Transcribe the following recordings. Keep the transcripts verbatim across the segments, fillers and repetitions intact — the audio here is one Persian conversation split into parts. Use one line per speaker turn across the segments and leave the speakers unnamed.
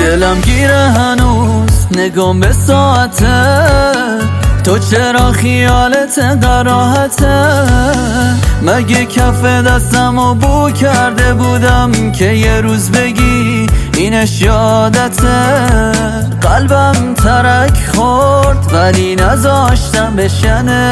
دلم گیره هنوز نگام به ساعته، تو چرا خیالت قراحته؟ مگه کف دستمو بو کرده بودم که یه روز بگی اینش یادته؟ قلبم ترک خورد ولی نذاشتم بشنه،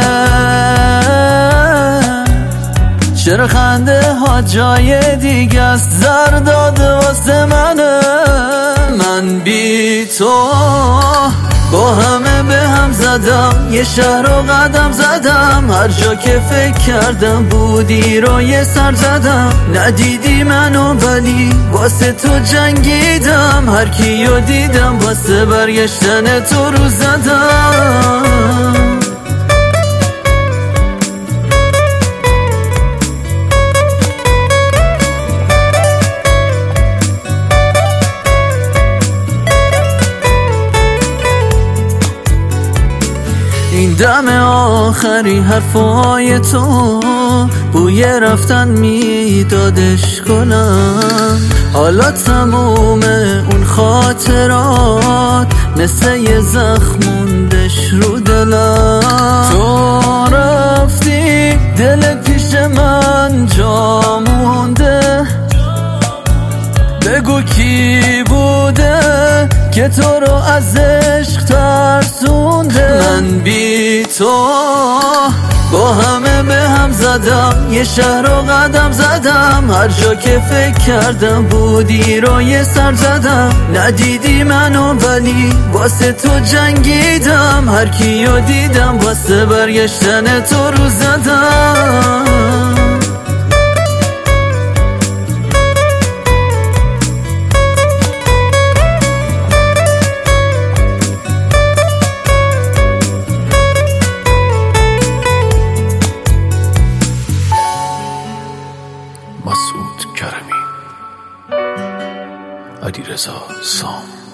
چرا خنده ها جای دیگه است، زر داده واسه منه. من بی تو با همه به هم زدم، یه شهر رو قدم زدم، هر جا که فکر کردم بودی رو یه سر زدم. ندیدی منو ولی واسه تو جنگیدم، هر کیو دیدم واسه برگشتن تو رو زدم. این دم آخری حرفای تو بوی رفتن میدادش کنم، حالا تموم اون خاطرات مثل یه زخم موندش رو دلم. تو رفتی دل پیش من جا مونده، بگو کی بوده که تو رو از عشق ترسونده. من بی تو با همه به هم زدم، یه شهر رو قدم زدم، هر جا که فکر کردم بودی رو یه سر زدم. ندیدی منو ولی واسه تو جنگیدم، هر کیو دیدم واسه برگشتن تو رو زدم.
مسعود کرمی، علیرضا سام.